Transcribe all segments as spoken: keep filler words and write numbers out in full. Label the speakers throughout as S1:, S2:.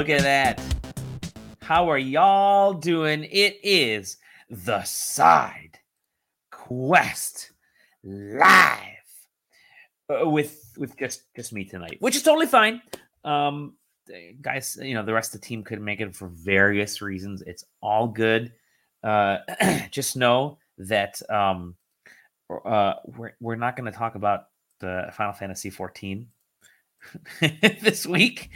S1: Look at that. How are y'all doing? It is the Side Quest live uh, with with just just me tonight, which is totally fine. Um, guys, you know the rest of the team couldn't make it for various reasons. It's all good. Uh, just know that um, uh, we're we're not going to talk about the Final Fantasy fourteen this week.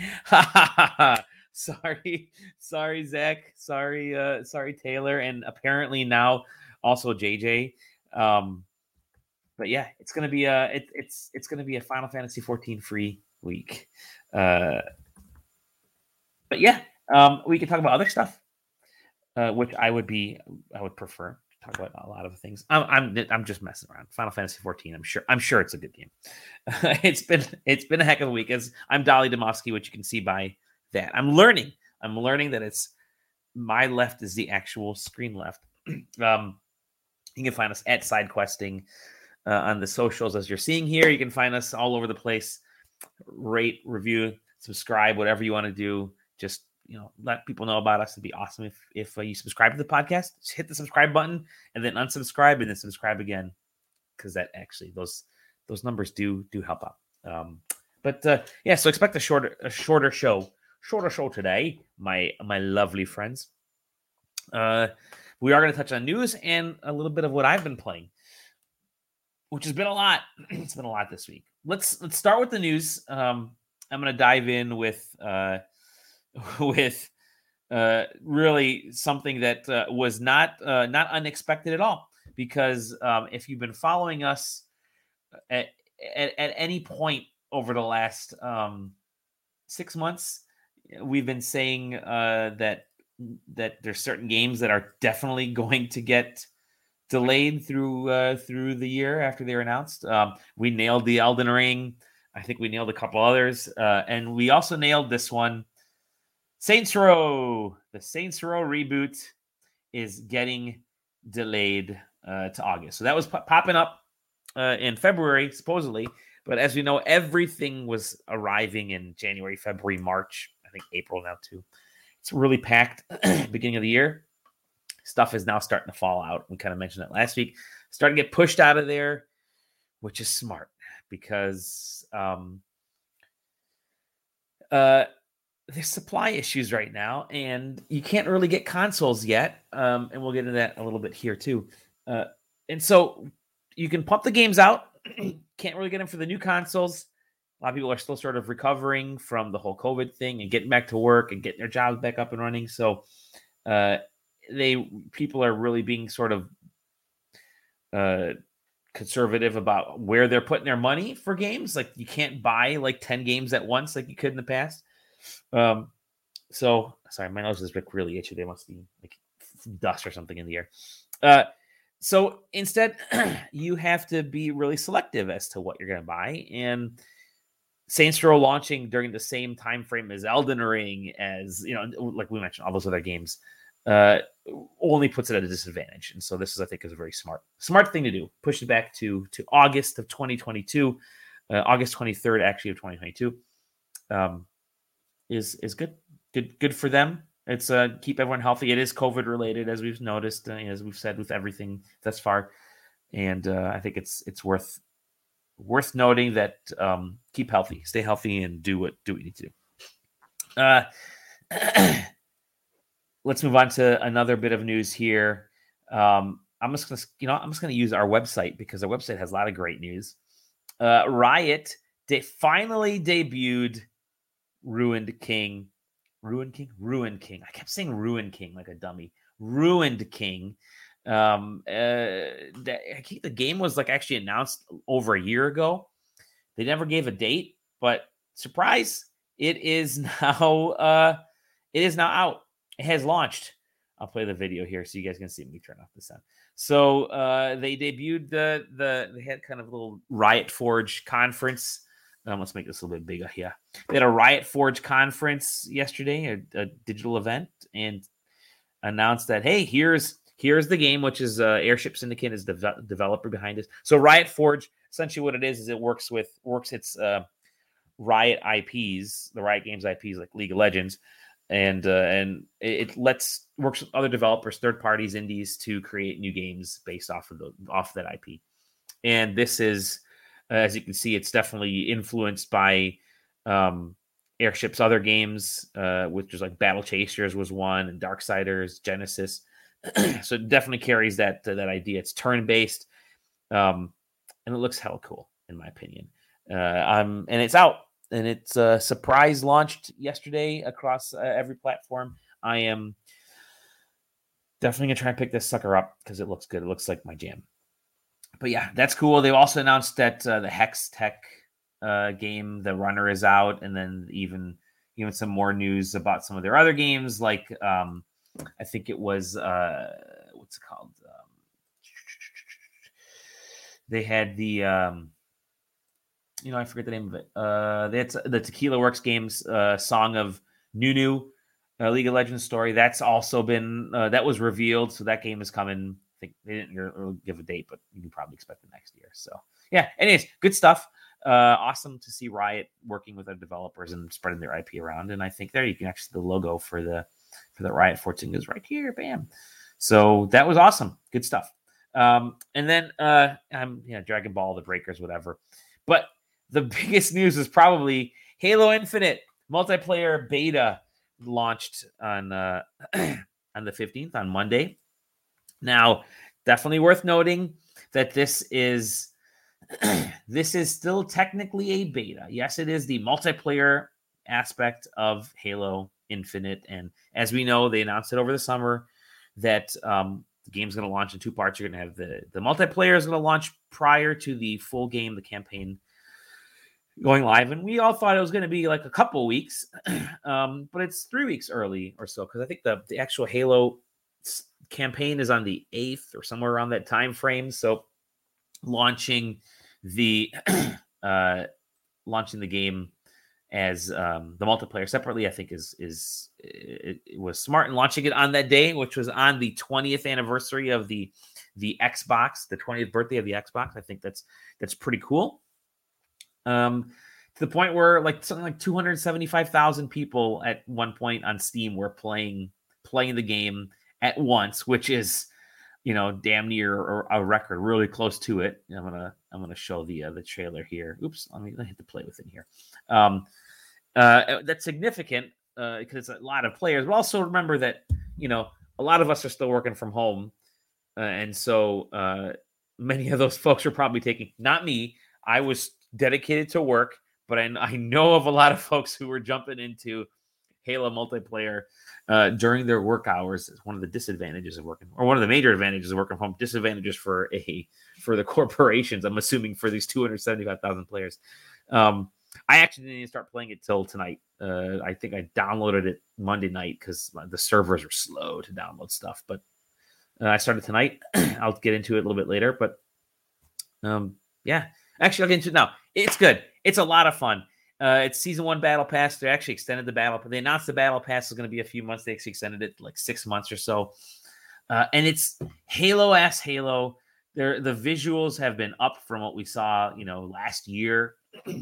S1: sorry, sorry, Zach. Sorry, uh, sorry, Taylor, and apparently now also J J. Um, but yeah, it's gonna be a it, it's it's gonna be a Final Fantasy fourteen free week. Uh, but yeah, um, we can talk about other stuff, uh, which I would be I would prefer to talk about a lot of things. I'm I'm I'm just messing around. Final Fantasy fourteen. I'm sure I'm sure it's a good game. it's been it's been a heck of a week. As I'm Dolly Demovsky, which you can see by that. I'm learning. I'm learning that it's my left is the actual screen left. um, you can find us at Side Questing uh, on the socials, as you're seeing here. You can find us all over the place. Rate, review, subscribe, whatever you want to do. Just you know, let people know about us. It'd be awesome if if uh, you subscribe to the podcast. Just hit the subscribe button and then unsubscribe and then subscribe again, because that actually those those numbers do do help out. Um, but uh, yeah, so expect a shorter a shorter show, shorter show today, my my lovely friends. Uh, we are going to touch on news and a little bit of what I've been playing, which has been a lot. It's been a lot this week. Let's let's start with the news. Um, I'm going to dive in with uh, with uh, really something that uh, was not uh, not unexpected at all. Because um, if you've been following us at, at, at any point over the last um, six months, we've been saying uh, that that there's certain games that are definitely going to get delayed through uh, through the year after they're announced. Um, we nailed the Elden Ring. I think we nailed a couple others, uh, and we also nailed this one. Saints Row, the Saints Row reboot is getting delayed uh, to August. So that was p- popping up uh, in February, supposedly. But as we know, everything was arriving in January, February, March. I think April now, too. It's really packed beginning of the year. Stuff is now starting to fall out. We kind of mentioned that last week. Starting to get pushed out of there, which is smart because um, uh, there's supply issues right now, and you can't really get consoles yet. Um, and we'll get into that a little bit here, too. Uh, and so you can pump the games out. Can't really get them for the new consoles. A lot of people are still sort of recovering from the whole COVID thing and getting back to work and getting their jobs back up and running. So uh, they people are really being sort of uh, conservative about where they're putting their money for games. Like you can't buy like ten games at once like you could in the past. Um, so sorry, my nose is like really itchy. There must be like dust or something in the air. Uh, so instead, you have to be really selective as to what you're going to buy. And Saints Row launching during the same time frame as Elden Ring, as you know, like we mentioned, all those other games, uh, only puts it at a disadvantage. And so this is, I think, is a very smart, smart thing to do. Push it back to to August of twenty twenty-two, uh, August twenty-third, actually of twenty twenty-two, um, is is good, good, good for them. It's uh keep everyone healthy. It is COVID related, as we've noticed, uh, as we've said with everything thus far, and uh, I think it's it's worth. Worth noting that um, keep healthy, stay healthy, and do what do what you need to do. Uh, let's move on to another bit of news here. Um, I'm just gonna, you know, I'm just gonna use our website because our website has a lot of great news. Uh, Riot de- finally debuted Ruined King, Ruined King, Ruined King. I kept saying Ruined King like a dummy. Ruined King. Um, uh, the, I think the game was like actually announced over a year ago. They never gave a date, but surprise, it is now, uh, it is now out. It has launched. I'll play the video here so you guys can see me turn off the sound. So, uh, they debuted the, the, they had kind of a little Riot Forge conference. Um, let's make this a little bit bigger here. They had a Riot Forge conference yesterday, a, a digital event, and announced that, hey, here's, Here's the game, which is uh, Airship Syndicate is the de- developer behind it. So Riot Forge, essentially what it is, is it works with works its uh, Riot I Ps, the Riot Games I Ps like League of Legends, and uh, and it, it lets works with other developers, third parties, indies to create new games based off of the off that I P. And this is, uh, as you can see, it's definitely influenced by um, Airship's other games, uh, which is like Battle Chasers was one, and Darksiders, Genesis. So it definitely carries that uh, that idea. It's turn based, um, and it looks hella cool in my opinion. Uh, um, and it's out, and it's uh, surprise launched yesterday across uh, every platform. I am definitely gonna try and pick this sucker up because it looks good. It looks like my jam. But yeah, that's cool. They've also announced that uh, the Hex Tech uh, game, The Runner, is out, and then even even some more news about some of their other games, like um, I think it was uh, what's it called? Um, they had the um, you know I forget the name of it. Uh, that's the Tequila Works games, uh, Song of Nunu, uh, League of Legends story. That's also been uh, that was revealed, so that game is coming. I think they didn't really give a date, but you can probably expect it next year. So yeah, anyways, good stuff. Uh, awesome to see Riot working with their developers and spreading their I P around. And I think there you can actually see the logo for the for the Riot fourteen is right here. Bam. So that was awesome. Good stuff. Um, and then uh, I'm you know Dragon Ball, the Breakers, whatever. But the biggest news is probably Halo Infinite multiplayer beta launched on uh, on the fifteenth, on Monday. Now, definitely worth noting that this is this is still technically a beta. Yes, it is the multiplayer aspect of Halo Infinite, and as we know, they announced it over the summer that um, the game's going to launch in two parts. You're going to have the the multiplayer is going to launch prior to the full game, the campaign going live, and we all thought it was going to be like a couple weeks, um, but it's three weeks early or so because I think the the actual Halo campaign is on the eighth or somewhere around that time frame. So launching the uh launching the game as um the multiplayer separately, I think is is it, it was smart, in launching it on that day, which was on the twentieth anniversary of the the Xbox, the twentieth birthday of the Xbox. I think that's that's pretty cool. Um to the point where like something like two hundred seventy-five thousand people at one point on Steam were playing playing the game at once, which is, you know, damn near a record, really close to it. I'm gonna I'm gonna show the uh, the trailer here. Oops, let me, let me hit the play within here. Um, uh, that's significant uh, because it's a lot of players. But also remember that, you know, a lot of us are still working from home, uh, and so uh, many of those folks are probably taking. Not me. I was dedicated to work, but I, I know of a lot of folks who were jumping into Halo multiplayer uh, during their work hours. Is one of the disadvantages of working, or one of the major advantages of working from home. Disadvantages for a for the corporations, I'm assuming, for these two hundred seventy-five thousand players. Um, I actually didn't even start playing it till tonight. Uh, I think I downloaded it Monday night because the servers are slow to download stuff. But uh, I started tonight. I'll get into it a little bit later. But um, yeah, actually, I'll get into it now. It's good. It's a lot of fun. Uh, it's season one battle pass. They actually extended the battle. They announced the battle pass is going to be a few months. They actually extended it like six months or so. Uh, and it's Halo ass Halo. There, the visuals have been up from what we saw, you know, last year.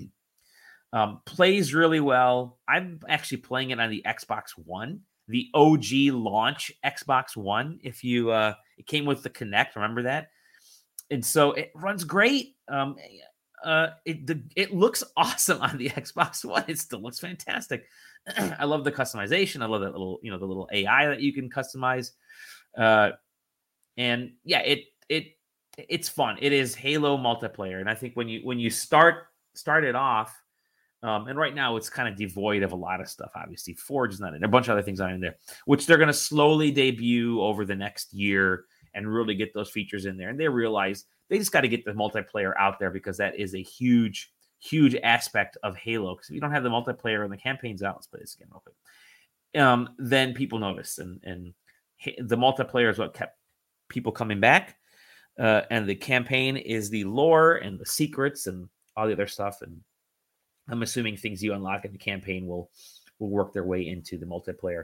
S1: um, plays really well. I'm actually playing it on the Xbox One, the O G launch Xbox One. If you, uh, it came with the Kinect, remember that? And so it runs great. Um, Uh, it the, it looks awesome on the Xbox One. It still looks fantastic. I love the customization. I love that little, you know, the little A I that you can customize. Uh, and yeah, it it it's fun. It is Halo multiplayer, and I think when you when you start start it off, um, and right now it's kind of devoid of a lot of stuff. Obviously, Forge is not in there. A bunch of other things aren't in there, which they're going to slowly debut over the next year and really get those features in there. And they realize they just got to get the multiplayer out there because that is a huge, huge aspect of Halo. Because if you don't have the multiplayer and the campaigns out, let's play this again real quick. Um, then people notice, and and the multiplayer is what kept people coming back. Uh, and the campaign is the lore and the secrets and all the other stuff. And I'm assuming things you unlock in the campaign will will work their way into the multiplayer.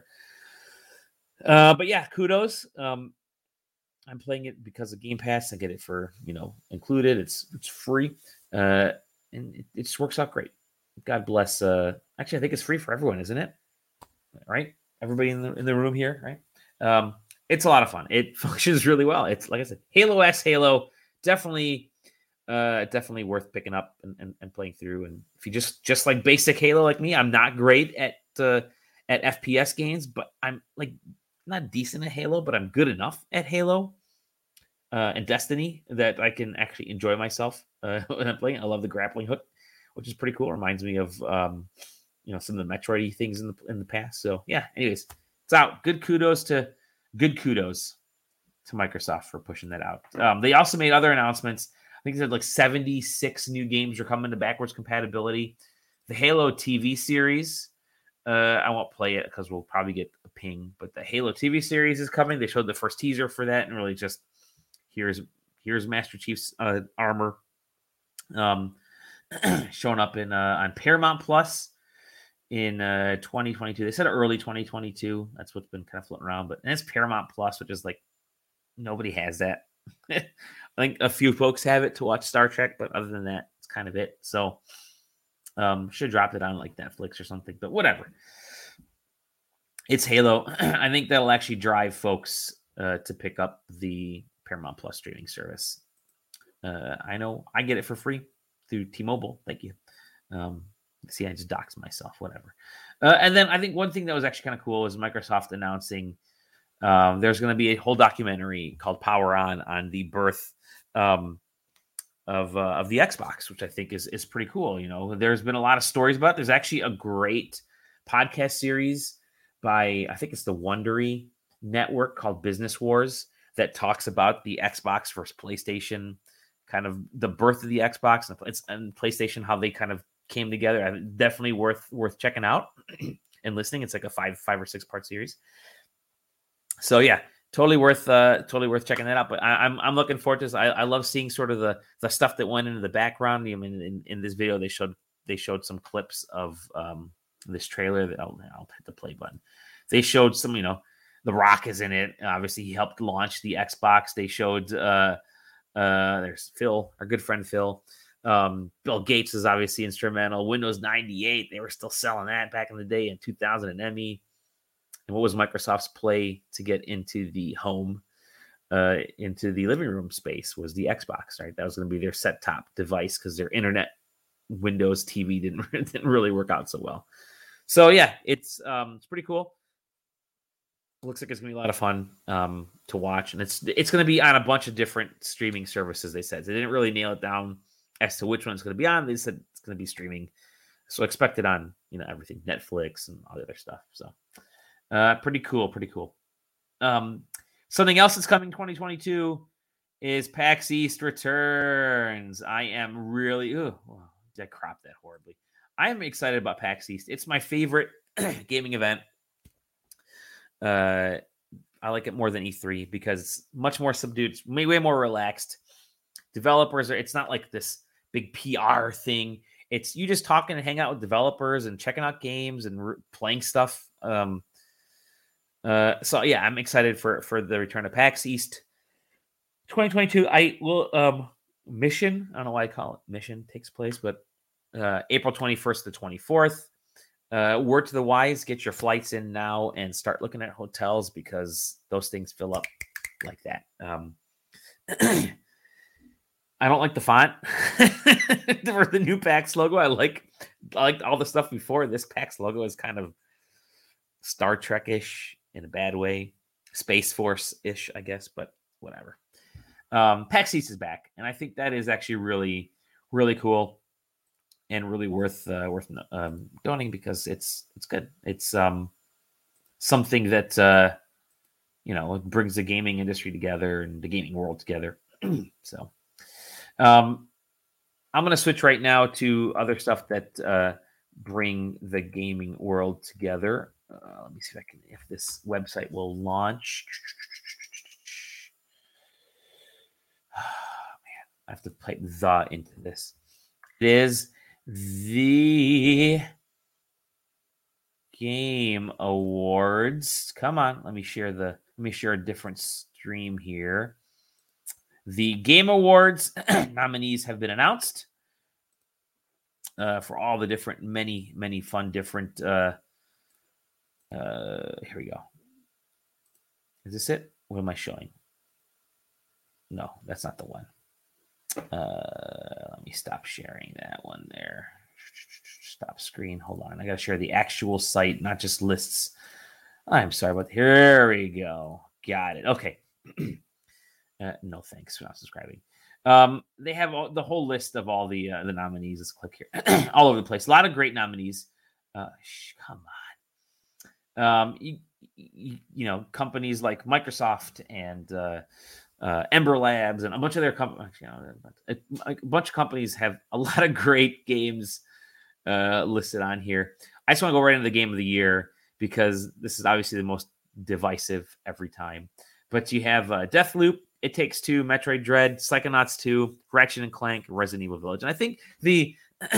S1: Uh, but yeah, kudos. Um, I'm playing it because of Game Pass. I get it for, you know, included. It's it's free, uh, and it, it just works out great. God bless. Uh, actually, I think it's free for everyone, isn't it? Right? everybody in the in the room here, right? Um, it's a lot of fun. It functions really well. It's like I said, Halo X, Halo, definitely, uh, definitely worth picking up and, and, and playing through. And if you just just like basic Halo like me, I'm not great at uh, at F P S games, but I'm like not decent at Halo, but I'm good enough at Halo uh, and Destiny that I can actually enjoy myself uh, when I'm playing. I love the grappling hook, which is pretty cool. It reminds me of um, you know, some of the Metroid things in the in the past. So yeah, anyways, it's out. Good kudos to good kudos to Microsoft for pushing that out. Um, they also made other announcements. I think they said like seventy-six new games are coming to backwards compatibility. The Halo T V series, uh, I won't play it because we'll probably get a ping, but the Halo T V series is coming. They showed the first teaser for that, and really just here's here's Master Chief's uh, armor um, showing up in uh, on Paramount Plus in uh, twenty twenty-two. They said early twenty twenty-two. That's what's been kind of floating around, but and it's Paramount Plus, which is like nobody has that. I think a few folks have it to watch Star Trek, but other than that, it's kind of it. So um, should have dropped it on like Netflix or something, but whatever. It's Halo. I think that'll actually drive folks uh, to pick up the Paramount Plus streaming service. Uh, I know I get it for free through T-Mobile. Thank you. Um, see, I just doxed myself, whatever. Uh, and then I think one thing that was actually kind of cool is Microsoft announcing um, there's going to be a whole documentary called Power On on the birth um, of uh, of the Xbox, which I think is is pretty cool. You know, there's been a lot of stories about it. There's actually a great podcast series by, I think it's the Wondery Network called Business Wars that talks about the Xbox versus PlayStation, kind of the birth of the Xbox and, and PlayStation, how they kind of came together. Definitely worth worth checking out and listening. It's like a five five or six part series. So yeah, totally worth uh, totally worth checking that out. But I, I'm I'm looking forward to this. I, I love seeing sort of the the stuff that went into the background. I mean, in, in this video they showed they showed some clips of um, this trailer. That I'll, I'll hit the play button. They showed some, you know, The Rock is in it. Obviously, he helped launch the Xbox. They showed uh, uh, there's Phil, our good friend Phil. Um, Bill Gates is obviously instrumental. Windows ninety-eight, they were still selling that back in the day in two thousand and M E. And what was Microsoft's play to get into the home, uh, into the living room space was the Xbox, right? That was going to be their set-top device because their internet Windows T V didn't, didn't really work out so well. So yeah, it's um, it's pretty cool. Looks like it's gonna be a lot of fun um, to watch, and it's it's gonna be on a bunch of different streaming services. They said they didn't really nail it down as to which one it's gonna be on. They said it's gonna be streaming, so expect it on, you know, everything, Netflix and all the other stuff. So uh, pretty cool, pretty cool. Um, something else that's coming twenty twenty-two is PAX East returns. I am really, oh, did I crop that horribly? I am excited about PAX East. It's my favorite gaming event. Uh, I like it more than E three because it's much more subdued, it's way, way more relaxed. Developers are, it's not like this big P R thing. It's you just talking and hang out with developers and checking out games and re- playing stuff. Um, uh, so yeah, I'm excited for, for the return of PAX East twenty twenty-two. I will, um, Mission, I don't know why I call it Mission, takes place, but uh, April twenty-first to twenty-fourth. Uh, word to the wise, get your flights in now and start looking at hotels because those things fill up like that. Um, I don't like the font for the new PAX logo. I like I liked all the stuff before. This PAX logo is kind of Star Trek-ish in a bad way, Space Force-ish, I guess, but whatever. Um, PAX East is back, and I think that is actually really, really cool. And really worth uh, worth um, donating because it's it's good. It's um, something that uh, you know brings the gaming industry together and the gaming world together. So um, I'm going to switch right now to other stuff that uh, bring the gaming world together. Uh, let me see if I can if this website will launch. Oh, man, I have to type the into this. It is the Game Awards. Come on, let me share the let me share a different stream here. The Game Awards nominees have been announced uh, for all the different, many, many fun different uh, Uh, here we go. Is this it? What am I showing? No, that's not the one. Uh, let me stop sharing that one there. Stop screen. Hold on. I got to share the actual site, not just lists. I'm sorry about. Here we go. Got it. Okay. uh, no thanks for not subscribing. Um, they have all, the whole list of all the uh, the nominees. Let's click here. All over the place. A lot of great nominees. Uh, sh- come on. Um, you, you, you know, companies like Microsoft and uh, uh, Ember Labs and a bunch of their companies. You know, a, a bunch of companies have a lot of great games uh, listed on here. I just want to go right into the game of the year because this is obviously the most divisive every time. But you have uh, Deathloop, It Takes Two, Metroid Dread, Psychonauts two, Ratchet and Clank, Resident Evil Village. And I think the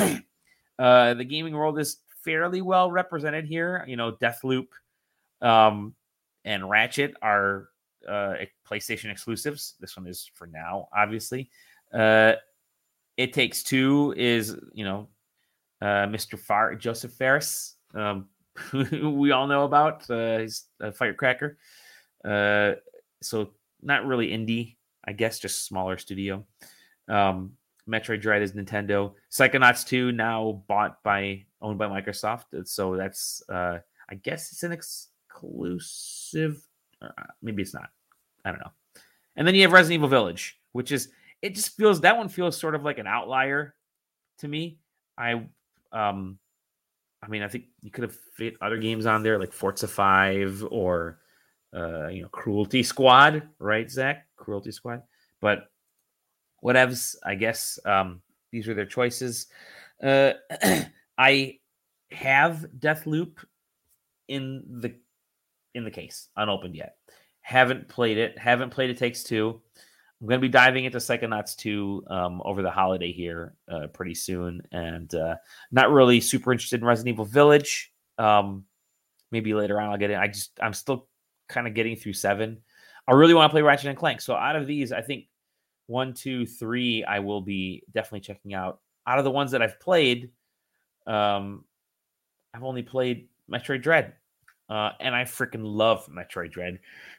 S1: uh, the gaming world is fairly well represented here. You know, Deathloop um, and Ratchet are uh, PlayStation exclusives. This one is for now, obviously. Uh, It Takes Two is, you know, uh, Mister Far- Joseph Fares, um, we all know about. Uh, he's a firecracker. Uh, so not really indie, I guess, just smaller studio. Um, Metroid Dread is Nintendo. Psychonauts two now bought by owned by Microsoft. So that's uh, I guess it's an exclusive. Or maybe it's not. I don't know. And then you have Resident Evil Village, which is it just feels that one feels sort of like an outlier to me. I um I mean, I think you could have fit other games on there like Forza five or uh, you know, Cruelty Squad, right, Zach? Cruelty Squad. But whatevs, I guess um, these are their choices. Uh, I have Deathloop in the in the case, unopened yet. Haven't played it. Haven't played It Takes Two. I'm going to be diving into Psychonauts two um, over the holiday here uh, pretty soon. And uh, not really super interested in Resident Evil Village. Um, maybe later on I'll get in. I just, I'm still kind of getting through seven. I really want to play Ratchet and Clank. So out of these, I think one, two, three, I will be definitely checking out. Out of the ones that I've played, um, I've only played Metroid Dread. Uh, and I freaking love Metroid Dread.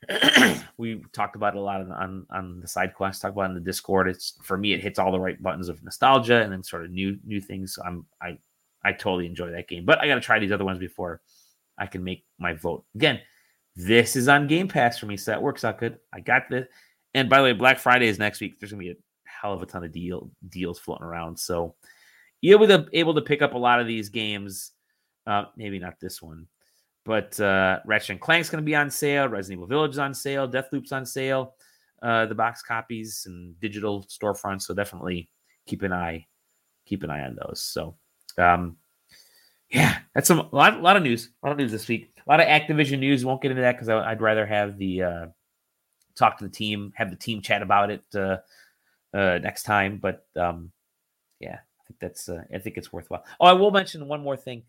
S1: We talked about it a lot on, on, on the side quest, talked about it in the Discord. It's for me, it hits all the right buttons of nostalgia and then sort of new new things. So I'm I I totally enjoy that game. But I gotta try these other ones before I can make my vote. Again, this is on Game Pass for me, so that works out good. I got this. And by the way, Black Friday is next week. There's gonna be a hell of a ton of deal deals floating around. So you'll be able to pick up a lot of these games. Uh, maybe not this one. But uh, Ratchet and Clank's going to be on sale. Resident Evil Village is on sale. Deathloop's on sale. Uh, the box copies and digital storefronts. So definitely keep an eye, keep an eye on those. So, um, yeah, that's some a lot, a lot of news. A lot of news this week. A lot of Activision news. Won't get into that because I'd rather have the uh, talk to the team, have the team chat about it uh, uh, next time. But um, yeah, I think that's uh, I think it's worthwhile. Oh, I will mention one more thing.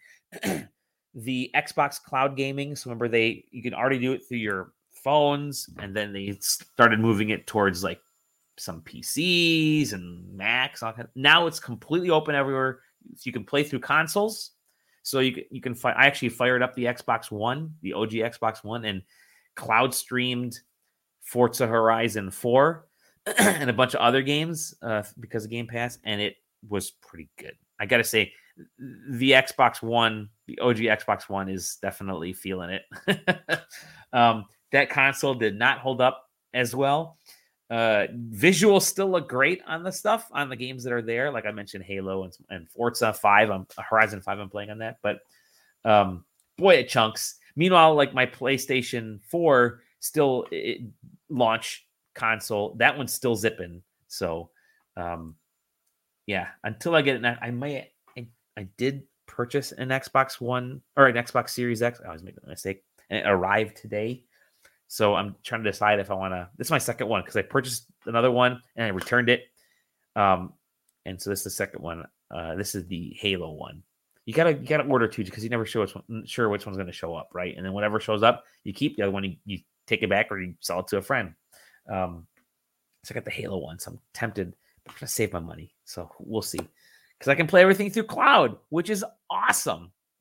S1: The Xbox Cloud Gaming. So remember, they you can already do it through your phones, and then they started moving it towards like some P Cs and Macs. Now it's completely open everywhere. So you can play through consoles. So you can, you can fi- I actually fired up the Xbox One, the O G Xbox One, and cloud streamed Forza Horizon four and a bunch of other games uh, because of Game Pass, and it was pretty good. I got to say, the Xbox One, the O G Xbox One is definitely feeling it. um, that console did not hold up as well. Uh, visuals still look great on the stuff, on the games that are there. Like I mentioned, Halo and, and Forza five, I'm, Horizon five, I'm playing on that. But um, boy, it chunks. Meanwhile, like my PlayStation four still it, launch console, that one's still zipping. So, um, yeah, until I get it, I might. I, I did purchase an Xbox One or an Xbox Series X. I always make a mistake, and it arrived today. So I'm trying to decide if I want to. This is my second one because I purchased another one and I returned it. Um, and so this is the second one. Uh, this is the Halo one. You gotta you gotta order two because you never sure which one, sure which one's going to show up, right? And then whatever shows up, you keep the other one. You, you take it back or you sell it to a friend. Um, so I got the Halo one. So I'm tempted. I'm gonna save my money. So we'll see because I can play everything through cloud, which is awesome.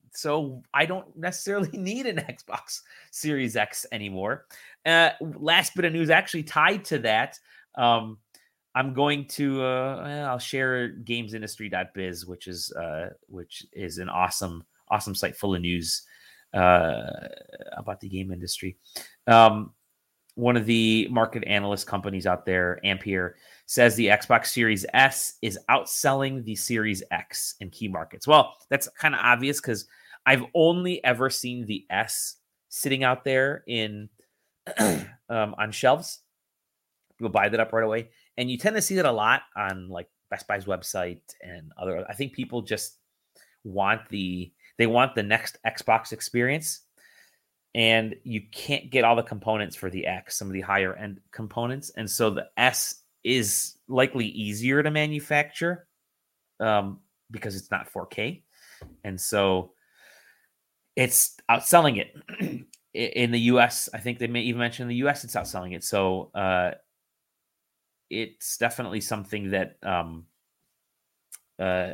S1: so I don't necessarily need an Xbox Series X anymore. Uh, last bit of news actually tied to that. Um, I'm going to uh, I'll share games industry dot biz, which is uh, which is an awesome awesome site full of news uh, about the game industry. Um, one of the market analyst companies out there, Ampere, says the Xbox Series S is outselling the Series X in key markets. Well, that's kind of obvious because I've only ever seen the S sitting out there in um, on shelves. People buy that up right away, and you tend to see that a lot on like Best Buy's website and other. I think people just want the they want the next Xbox experience. And you can't get all the components for the X, some of the higher end components. And so the S is likely easier to manufacture um, because it's not four K. And so it's outselling it. In the U S, I think they may even mention in the U S it's outselling it. So uh, it's definitely something that um, uh,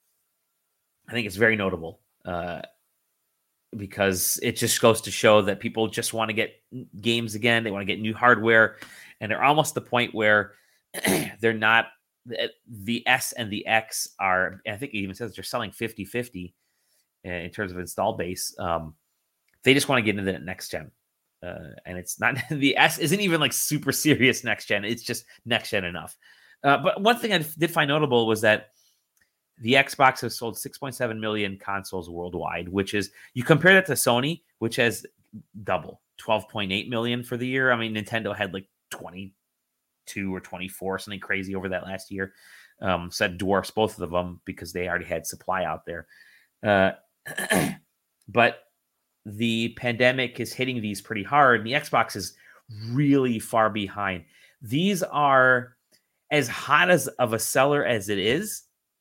S1: I think it's very notable. Uh, because it just goes to show that people just want to get games again. They want to get new hardware, and they're almost the point where they're not the S and the X are, I think it even says they're selling fifty-fifty in terms of install base. Um, they just want to get into the next gen. Uh, and it's not the S isn't even like super serious next gen. It's just next gen enough. Uh, but one thing I did find notable was that the Xbox has sold six point seven million consoles worldwide, which is, you compare that to Sony, which has double, twelve point eight million for the year. I mean, Nintendo had like twenty-two or twenty-four, something crazy over that last year. Um, so that dwarfs both of them because they already had supply out there. Uh, but the pandemic is hitting these pretty hard. And the Xbox is really far behind. These are as hot as of a seller as it is.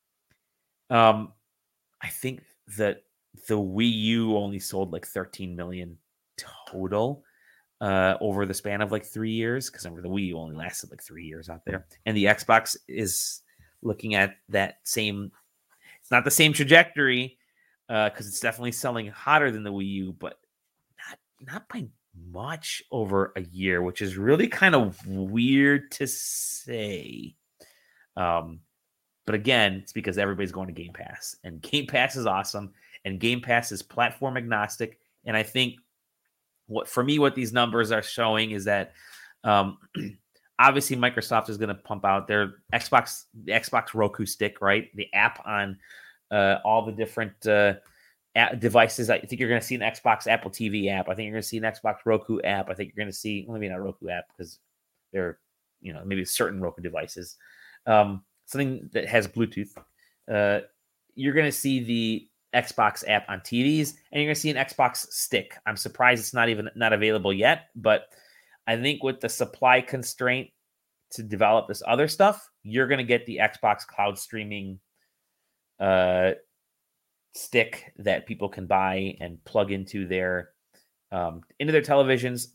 S1: Um, I think that the Wii U only sold like thirteen million total uh, over the span of like three years. Because remember, the Wii U only lasted like three years out there, and the Xbox is looking at that same. It's not the same trajectory because uh, it's definitely selling hotter than the Wii U, but not not by much over a year, which is really kind of weird to say. Um, But again, it's because everybody's going to Game Pass, and Game Pass is awesome, and Game Pass is platform agnostic. And I think what for me, what these numbers are showing is that um, obviously Microsoft is going to pump out their Xbox, the Xbox Roku stick, right? The app on uh, all the different uh, app devices. I think you're going to see an Xbox Apple T V app. I think you're going to see an Xbox Roku app. I think you're going to see, well, maybe not Roku app because they're, you know, maybe certain Roku devices. Um, Something that has Bluetooth. Uh, you're going to see the Xbox app on T Vs, and you're going to see an Xbox stick. I'm surprised it's not even not available yet, but I think with the supply constraint to develop this other stuff, you're going to get the Xbox cloud streaming uh, stick that people can buy and plug into their um, into their televisions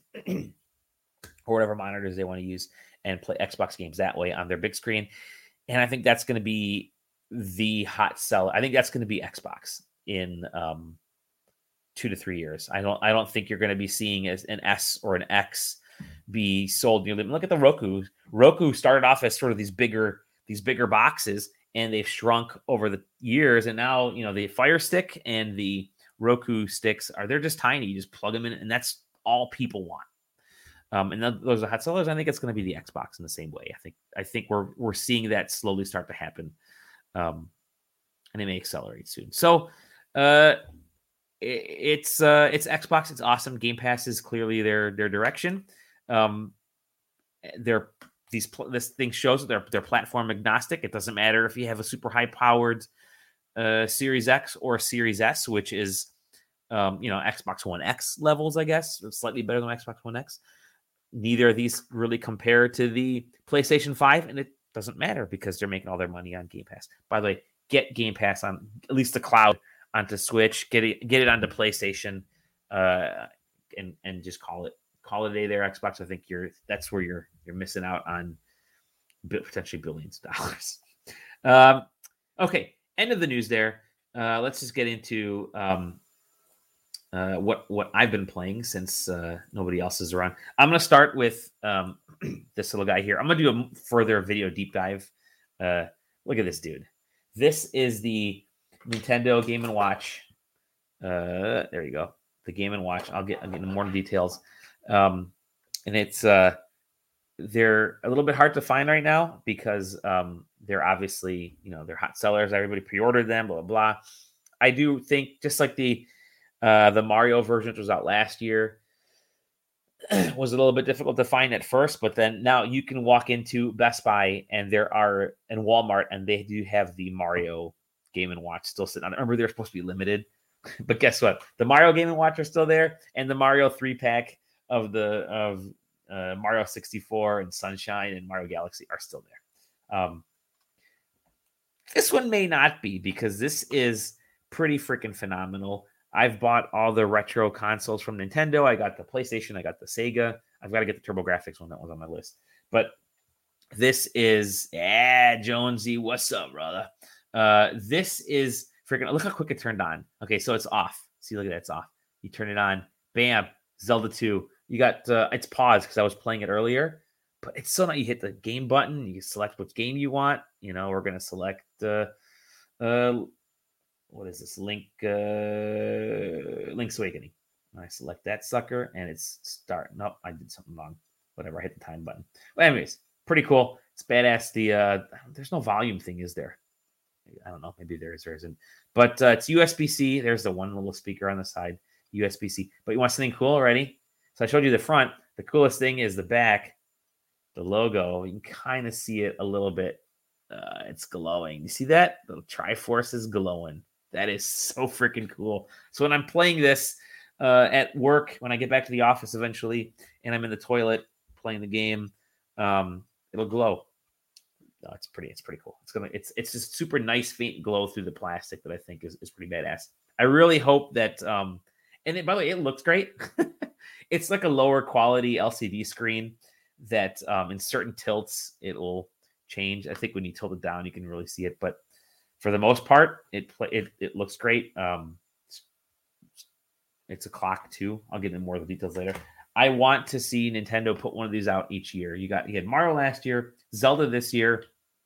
S1: or whatever monitors they want to use and play Xbox games that way on their big screen. And I think that's going to be the hot seller. I think that's going to be Xbox in um, two to three years. I don't. I don't think you're going to be seeing as an S or an X be sold. You know, look at the Roku. Roku started off as sort of these bigger, these bigger boxes, and they've shrunk over the years. And now, you know, the Fire Stick and the Roku sticks are they're just tiny. You just plug them in, and that's all people want. Um, and those are hot sellers. I think it's going to be the Xbox in the same way. I think I think we're we're seeing that slowly start to happen, um, and it may accelerate soon. So uh, it, it's uh, it's Xbox. It's awesome. Game Pass is clearly their their direction. Um, they're these this thing shows that they're they're platform agnostic. It doesn't matter if you have a super high powered uh, Series X or Series S, which is um, you know Xbox One X levels, I guess, it's slightly better than Xbox One X. Neither of these really compare to the PlayStation five, and it doesn't matter because they're making all their money on Game Pass. By the way, get Game Pass on at least the cloud onto Switch, get it get it onto PlayStation, uh, and and just call it call it a day there. Xbox, I think you're that's where you're you're missing out on potentially billions of dollars. Um, okay, end of the news there. Uh, let's just get into um, uh, what what I've been playing since uh, nobody else is around. I'm gonna start with um, this little guy here. I'm gonna do a further video deep dive. Uh, look at this dude. This is the Nintendo Game and Watch. Uh, there you go. The Game and Watch. I'll get I'll get into more details. Um, and it's uh, they're a little bit hard to find right now because um, they're obviously, you know, they're hot sellers. Everybody pre-ordered them. Blah blah blah. I do think just like the uh, the Mario version, which was out last year, was a little bit difficult to find at first, but then now you can walk into Best Buy and there are in Walmart and they do have the Mario Game and Watch still sitting on. Remember, they're supposed to be limited, but guess what? The Mario Game and Watch are still there, and the Mario three pack of the of uh, Mario sixty-four and Sunshine and Mario Galaxy are still there. Um, this one may not be because this is pretty freaking phenomenal. I've bought all the retro consoles from Nintendo. I got the PlayStation. I got the Sega. I've got to get the TurboGrafx one. That was on my list. But this is, yeah, Jonesy, what's up, brother? Uh, this is freaking, look how quick it turned on. Okay, so it's off. See, look at that, it's off. You turn it on, bam, Zelda two. You got, uh, it's paused because I was playing it earlier, but it's still not, you hit the game button, you select which game you want. You know, we're going to select, uh, uh, what is this? Link, uh, Link's Awakening. I select that sucker and it's start. Nope, I did something wrong. Whatever, I hit the time button. Well, anyways, pretty cool. It's badass. The uh, there's no volume thing, is there? I don't know. Maybe there is, there isn't. But uh, it's U S B C. There's the one little speaker on the side, U S B C. But you want something cool already? So I showed you the front. The coolest thing is the back, the logo. You can kind of see it a little bit. Uh, it's glowing. You see that? The Triforce is glowing. That is so freaking cool. So when I'm playing this uh, at work, when I get back to the office eventually, and I'm in the toilet playing the game, um, it'll glow. Oh, it's pretty. It's pretty cool. It's gonna. It's it's just super nice faint glow through the plastic that I think is, is pretty badass. I really hope that. Um, and it, by the way, it looks great. It's like a lower quality L C D screen that um, in certain tilts it'll change. I think when you tilt it down, you can really see it, but for the most part, it it it looks great. Um, it's, it's a clock too. I'll get into more of the details later. I want to see Nintendo put one of these out each year. You got you had Mario last year, Zelda this year.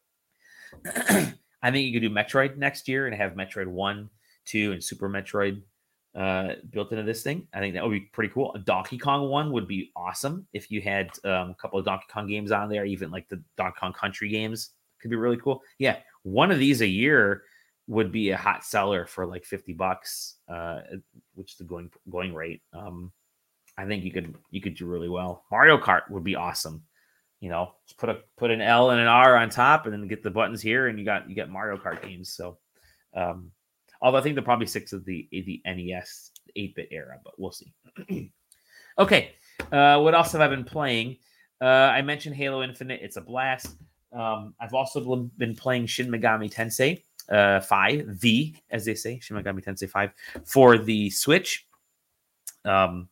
S1: I think you could do Metroid next year and have Metroid one, two, and Super Metroid uh, built into this thing. I think that would be pretty cool. A Donkey Kong one would be awesome if you had um, a couple of Donkey Kong games on there, even like the Donkey Kong Country games could be really cool. Yeah, one of these a year would be a hot seller for like fifty bucks, uh, which is the going going rate. Um, I think you could you could do really well. Mario Kart would be awesome. You know, just put a put an L and an R on top, and then get the buttons here, and you got you got Mario Kart games. So, um, although I think they'll probably stick to the the N E S eight-bit era, but we'll see. Okay, uh, what else have I been playing? Uh, I mentioned Halo Infinite. It's a blast. Um, I've also been playing Shin Megami Tensei uh, five, V, as they say, Shin Megami Tensei five, for the Switch. Um,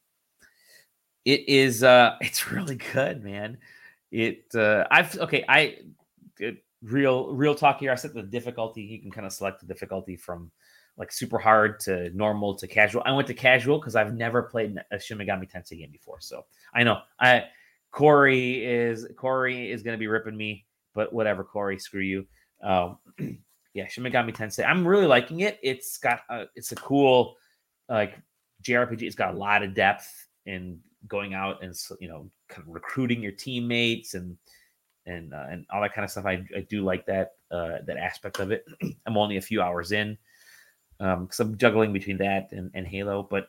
S1: it is, uh, it's really good, man. It, uh, I've, okay, I, it, real, real talk here. I set the difficulty. You can kind of select the difficulty from like super hard to normal to casual. I went to casual because I've never played a Shin Megami Tensei game before. So I know I, Corey is, Corey is going to be ripping me, but whatever, Corey, screw you. Um, yeah, Shin Megami Tensei. I'm really liking it. It's got, a, it's a cool, like J R P G. It's got a lot of depth in going out and, you know, kind of recruiting your teammates and, and, uh, and all that kind of stuff. I, I do like that, uh, that aspect of it. I'm only a few hours in, um, cause I'm juggling between that and, and Halo, but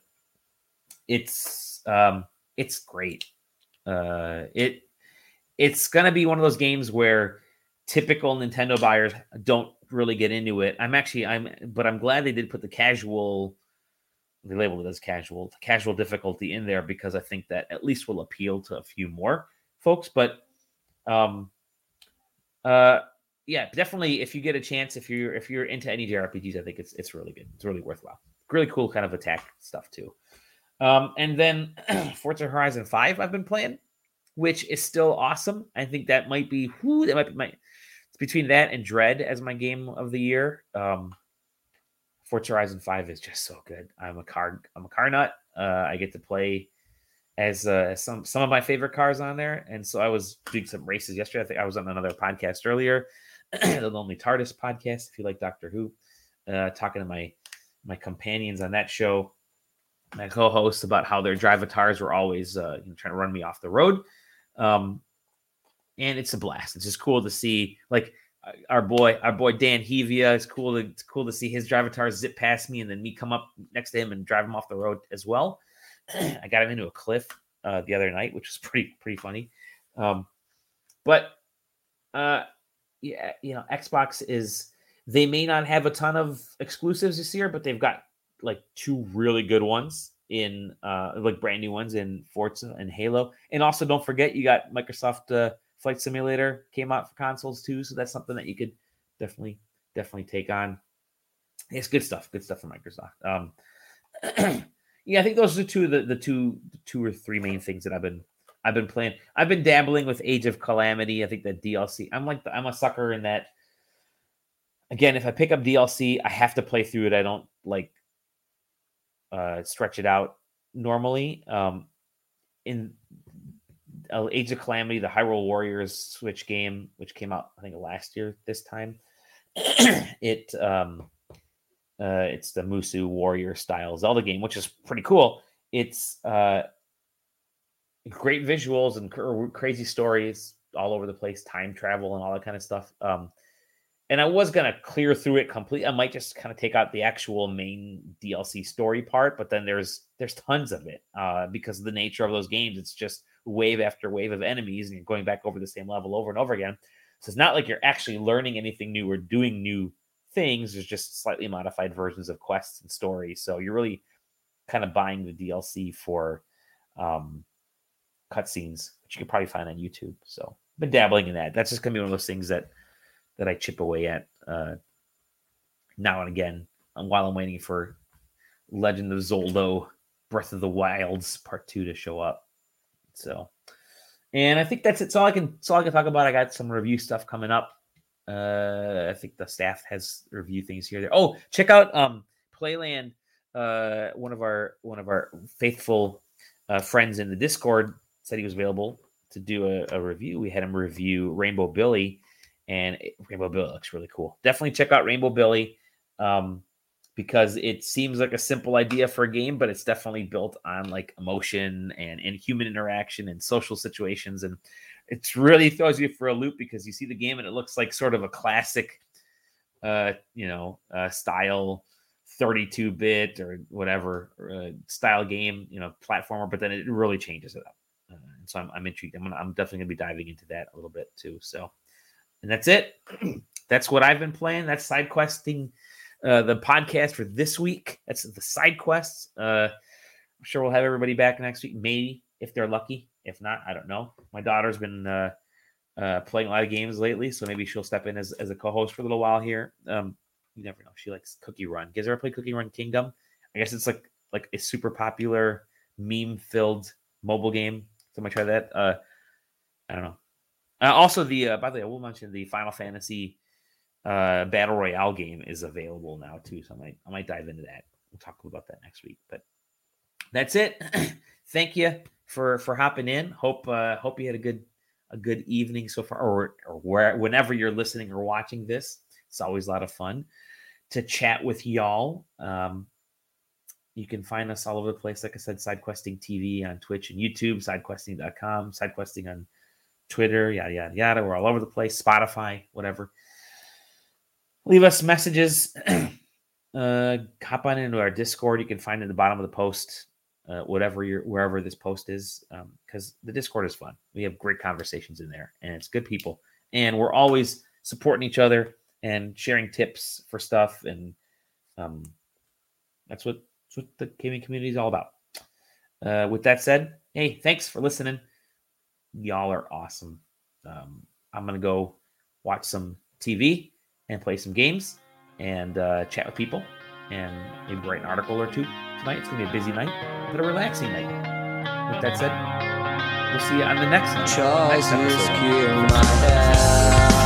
S1: it's, um, it's great. Uh, it, it's going to be one of those games where typical Nintendo buyers don't really get into it. I'm actually, I'm, but I'm glad they did put the casual, they labeled it as casual, the casual difficulty in there because I think that at least will appeal to a few more folks. But, um, uh, yeah, definitely. If you get a chance, if you're if you're into any J R P Gs, I think it's it's really good. It's really worthwhile. Really cool kind of attack stuff too. Um, and then Forza Horizon five, I've been playing, which is still awesome. I think that might be whoo, that might be my. It's between that and Dread as my game of the year. Um, Forza Horizon five is just so good. I'm a car I'm a car nut. Uh, I get to play as uh, some some of my favorite cars on there, and so I was doing some races yesterday. I think I was on another podcast earlier, the Lonely TARDIS podcast. If you like Doctor Who, uh, talking to my my companions on that show, my co-hosts, about how their drivatars were always uh, you know, trying to run me off the road. Um, and it's a blast. It's just cool to see, like, our boy, our boy Dan Hevia. It's cool to it's cool to see his drivatar zip past me and then me come up next to him and drive him off the road as well. I got him into a cliff uh, the other night, which was pretty pretty funny. Um, but uh, yeah, you know, Xbox is, they may not have a ton of exclusives this year, but they've got like two really good ones in uh, like brand new ones in Forza and Halo. And also, don't forget, you got Microsoft uh, Flight Simulator came out for consoles too, so that's something that you could definitely definitely take on. It's good stuff, good stuff from Microsoft. Um, yeah, I think those are two of the, the two the two or three main things that I've been I've been playing. I've been dabbling with Age of Calamity. I think that D L C. I'm like I'm a sucker in that. Again, if I pick up D L C, I have to play through it. I don't like uh, stretch it out normally. Um, in uh, Age of Calamity, the Hyrule Warriors Switch game, which came out I think last year this time, it um, uh, it's the Musou Warrior style Zelda game, which is pretty cool. It's uh, great visuals and cr- crazy stories all over the place, time travel and all that kind of stuff. Um, And I was going to clear through it completely. I might just kind of take out the actual main D L C story part, but then there's there's tons of it uh, because of the nature of those games. It's just wave after wave of enemies, and you're going back over the same level over and over again. So it's not like you're actually learning anything new or doing new things. There's just slightly modified versions of quests and stories. So you're really kind of buying the D L C for um, cutscenes, which you can probably find on YouTube. So I've been dabbling in that. That's just going to be one of those things that that I chip away at uh, now and again while I'm waiting for Legend of Zelda Breath of the Wilds Part Two to show up. So, and I think that's it. It's all I can. It's all I can talk about. I got some review stuff coming up. Uh, I think the staff has review things here. There. Oh, check out um, Playland. Uh, one of our one of our faithful uh, friends in the Discord said he was available to do a, a review. We had him review Rainbow Billy. And it, Rainbow Billy looks really cool. Definitely check out Rainbow Billy um, because it seems like a simple idea for a game, but it's definitely built on like emotion and, and human interaction and social situations. And it really throws you for a loop because you see the game and it looks like sort of a classic, uh, you know, uh, style thirty-two bit or whatever uh, style game, you know, platformer, but then it really changes it up. Uh, and so I'm, I'm intrigued. I'm, gonna, I'm definitely going to be diving into that a little bit too. So. And that's it. That's what I've been playing. That's side questing uh, the podcast for this week. That's the side quests. Uh, I'm sure we'll have everybody back next week, maybe, if they're lucky. If not, I don't know. My daughter's been uh, uh, playing a lot of games lately, so maybe she'll step in as, as a co-host for a little while here. Um, you never know. She likes Cookie Run. You guys ever play Cookie Run Kingdom? I guess it's like like a super popular meme-filled mobile game. Somebody try that? Uh, I don't know. Uh, also, the uh, by the way, I will mention the Final Fantasy uh, Battle Royale game is available now too. So I might I might dive into that. We'll talk about that next week. But that's it. Thank you for for hopping in. Hope uh, hope you had a good a good evening so far, or or where whenever you're listening or watching this. It's always a lot of fun to chat with y'all. Um, you can find us all over the place. Like I said, SideQuesting T V on Twitch and YouTube, sidequesting dot com, SideQuesting on Twitter, yada, yada, yada. We're all over the place. Spotify, whatever. Leave us messages. uh, hop on into our Discord. You can find it at the bottom of the post, uh, whatever you're, wherever this post is, because um, the Discord is fun. We have great conversations in there, and it's good people. And we're always supporting each other and sharing tips for stuff. And um, that's what, that's what the gaming community is all about. Uh, with that said, hey, thanks for listening. Y'all are awesome. Um, I'm going to go watch some T V and play some games and uh, chat with people and maybe write an article or two tonight. It's going to be a busy night, but a relaxing night. With that said, we'll see you on the next one.
S2: Charles next episode.